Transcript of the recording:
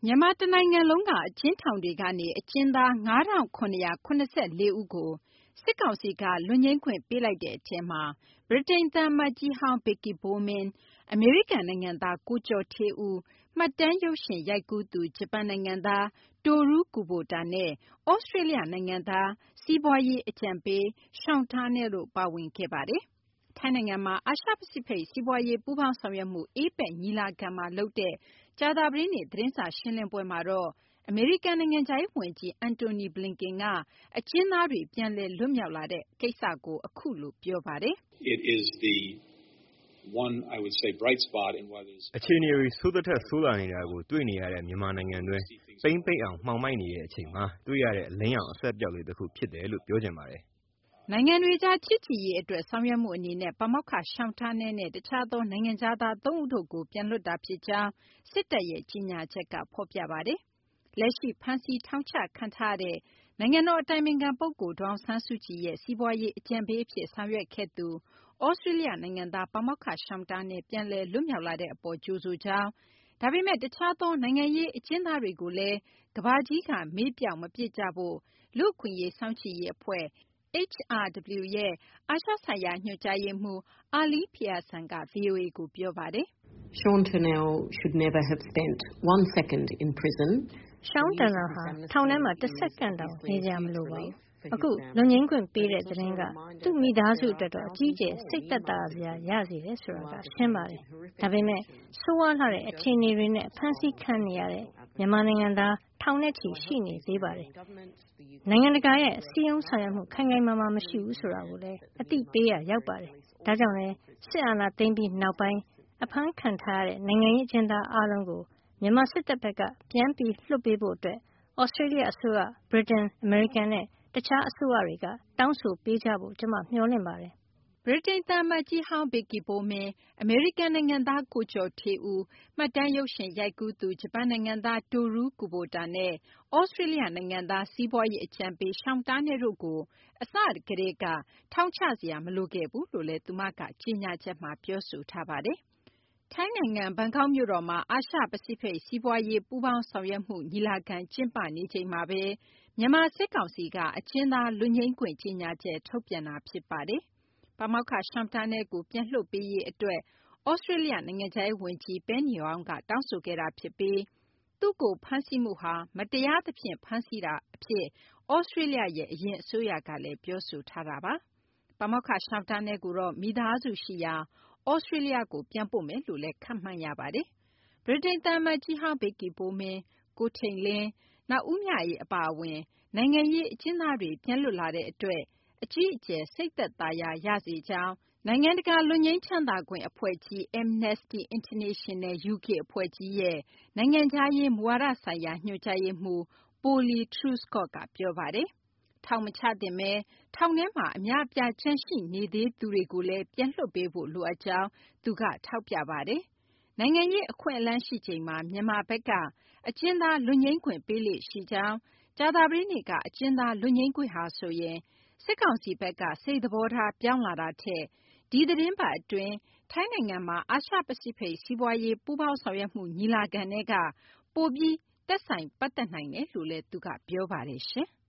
မြန်မာတနိုင်ငံလုံးကအကျဉ်းထောင်တွေကနေအကျဉ်းသား9,774 ဦးကိုစစ်ကောင်စီကလွတ်ငြိမ်းခွင့်ပေးလိုက်တဲ့အထဲမှာဗြိတိန်သံအမတ်ကြီးဟောင်း Vicky Bowman, အမေရိကန်နိုင်ငံသားကိုကျော်ဌေးဦး, မှတ်တမ်းရုပ်ရှင်ရိုက်ကူးသူဂျပန်နိုင်ငံသား Toru Kubota နဲ့ သြစတြေးလျနိုင်ငံသားစီးပွားရေးအကြံပေး Sean Turnell တို့ပါဝင်ခဲ့ပါတယ်။ ထိုင်းနိုင်ငံမှာအာရှပစိဖိတ်စီးပွားရေးပူးပေါင်းဆောင်ရွက်မှု APEC ညီလာခံမှာလုပ်တဲ့ကြာသပတေးနေ့သတင်းစာရှင်းလင်းပွဲမှာတော့အမေရိကန်နိုင်ငံခြားရေးဝန်ကြီး Antony Blinken ကအကျဉ်းသားတွေပြန်လည်လွတ်မြောက်လာတဲ့ကိစ္စကိုအခုလိုပြောပါတယ်။ It is the one I would say bright spot in what is အခြေအနေတွေဆိုးသက်ထက်ဆိုးလာနေတာကိုတွေ့နေရတဲ့မြန်မာနိုင်ငံတွင်းပိမ့်ပိတ်အောင်မှောင်မိုက်နေတဲ့အချိန်မှာတွေ့ရတဲ့အလင်းရောင်အဆက်ပြောက်လေးတစ်ခုဖြစ်တယ်လို့ပြောချင်ပါတယ်။နိုင်ငံတွေကြားချစ်ကြည်ရေးအတွက်ဆောင်ရွက်မှုအနေနဲ့ပါမောက္ခ Sean Turnell နဲ့တခြားသောနိုင်ငံခြားသား3ဦးတို့ကိုပြန်လွှတ်တာဖြစ်ကြောင်းစစ်တပ်ရဲ့ကြေညာချက်ကဖော်ပြပါတယ်။လက်ရှိဖမ်းဆီးထောင်ချခံထားရတဲ့နိုင်ငံတော်အတိုင်ပင်ခံပုဂ္ဂိုလ်ဒေါ်အောင်ဆန်းစုကြည်ရဲ့စီးပွားရေးအကြံပေးအဖြစ်ဆောင်ရွက်ခဲ့သူသြစတြေးလျနိုင်ငံသားပါမောက္ခ Sean Turnell ပြန်လည်လွတ်မြောက်လာတဲ့အပေါ်ကြိုဆိုကြောင်းဒါပေမဲ့တခြားသောနိုင်ငံရေးအကျဉ်းသားတွေကိုလည်းကမ္ဘာကြီးကမေ့ပျောက်မပစ်ကြဖို့လူ့အခွင့်အရေးစောင့်ကြည့်ရေးအဖွဲ့ HRW ရဲ့အာရှဆိုင်ရာညွှန်ကြားရေးမှူး Elaine Pearson က VOA ကိုပြောပါတယ်။ Sean Turnell should never have spent 1 second in prison. Sean Turnell ဟာထောင်ထဲမှာ1စက္ကန့်တောင်နေစရာမလိုပါဘူး။အခုလွတ်ငြိမ်းခွင့်ပေးတဲ့သတင်းကသူ့မိသားစုအတွက်တော့အကြီးကျယ်စိတ်သက်သာစရာရစေတယ်ဆိုတာကရှင်းပါတယ်။ဒါပေမဲ့ဆိုးဝါးလှတဲ့အခြေအနေတွေနဲ့ဖမ်းဆီးခံနေရတဲ့မြန်မာနိုင်ငံသားထောင်နဲ့ချီရှိနေသေးပါတယ်။နိုင်ငံတကာရဲ့စီးရုံးဆောင်ရွက်မှုခိုင်ခိုင်မာမာမရှိဘူးဆိုတာကိုလည်းအသိပေးရရောက်ပါတယ်။ဒါကြောင့်လည်းစစ်အာဏာသိမ်းပြီးနောက်ပိုင်းအဖမ်းခံထားရတဲ့နိုင်ငံရေးအကျဉ်းသားအားလုံးကိုမြန်မာစစ်တပ်ဘက်ကပြန်ပြီးလွှတ်ပေးဖို့အတွက်သြစတြေးလျအစိုးရ၊ဗြိတိန်၊အမေရိကန်နဲ့တခြားအစိုးရတွေကတောင်းဆိုပေးကြဖို့ကျမမျှော်လင့်ပါတယ်။ဗြိတိန်သံအမတ်ကြီးဟောင်း Vicky Bowman, အမေရိကန်နိုင်ငံသားကိုကျော်ဌေးဦး, မှတ်တမ်းရုပ်ရှင်ရိုက်ကူးသူဂျပန်နိုင်ငံသား Toru Kubota နဲ့ သြစတြေးလျနိုင်ငံသားစီးပွားရေးအကြံပေး Sean Turnell တို့ကိုအစကတည်းကထောင်ချစရာမလိုခဲ့ဘူးလို့လည်းသူမကကြေညာချက်မှာပြောဆိုထားပါတယ်။ထိုင်းနိုင်ငံဘန်ကောက်မြို့တော်မှာအာရှပစိဖိတ်စီးပွားရေးပူးပေါင်းဆောင်ရွက်မှုညီလာခံကျင်းပနေချိန်မှာပဲမြန်မာစစ်ကောင်စီကအကျဉ်းသားလွတ်ငြိမ်းခွင့်ကြေညာချက်ထုတ်ပြန်တာဖြစ်ပါတယ်။ပါမောက္ခ Sean Turnell ကိုပြန်လွှတ်ပေးရေးအတွက်သြစတြေးလျနိုင်ငံခြားရေးဝန်ကြီး Penny Wong ကတောင်းဆိုခဲ့တာဖြစ်ပြီးသူ့ကိုဖမ်းဆီးမှုဟာမတရားသဖြင့်ဖမ်းဆီးတာအဖြစ်သြစတြေးလျရဲ့အရင်အစိုးရကလည်းပြောဆိုထားတာပါ။ပါမောက္ခ Sean Turnell ကိုတော့မိသားစုရှိရာသြစတြေးလျကိုပြန်ပို့မယ်လို့လည်းခန့်မှန်းရပါတယ်။ဗြိတိန်သံအမတ်ကြီးဟောင်း Vicky Bowman, ကိုထိန်လင်း၊ ဦးမြအေးအပါအဝင်နိုင်ငံရေးအကျဉ်းသားတွေပြန်လွတ်လာတဲ့အတွက်အကြီးအကျယ်စိတ်သက်သာရာရစေကြောင်းနိုင်ငံတကာလွတ်ငြိမ်းချမ်းသာခွင့်အဖွဲ့ကြီး Amnesty International UK အဖွဲ့ကြီးရဲ့နိုင်ငံခြားရေးမူဝါဒဆိုင်ရာညွှန်ကြားရေးမှူး Polly Truscott ကပြောပါတယ်။ထောင်မချသင့်ဘဲထောင်ထဲမှာအများအပြားကျန်ရှိနေသေးသူတွေကိုလည်းပြန်လွှတ်ပေးဖို့လိုအပ်ကြောင်းသူကထောက်ပြပါတယ်။နိုင်ငံရေးအခွင့်အလမ်းရှိချိန်မှာမြန်မာဘက်ကအကျဉ်းသားလွတ်ငြိမ်းခွင့်ပေးလေ့ရှိကြောင်းကြာသပတေးနေ့ကအကျဉ်းသားလွတ်ငြိမ်းခွင့်ဟာဆိုရင်စစ်ကောင်စီဘက်ကစိတ်သဘောထားပြောင်းလာတာထက်ဒီသီတင်းပတ်အတွင်းထိုင်းနိုင်ငံမှာအာရှပစိဖိတ်စီးပွားရေးပူးပေါင်းဆောင်ရွက်မှုညီလာခံထဲကပိုပြီးသက်ဆိုင်ပတ်သက်နိုင်တယ်လို့လည်းသူကပြောပါတယ်ရှင်။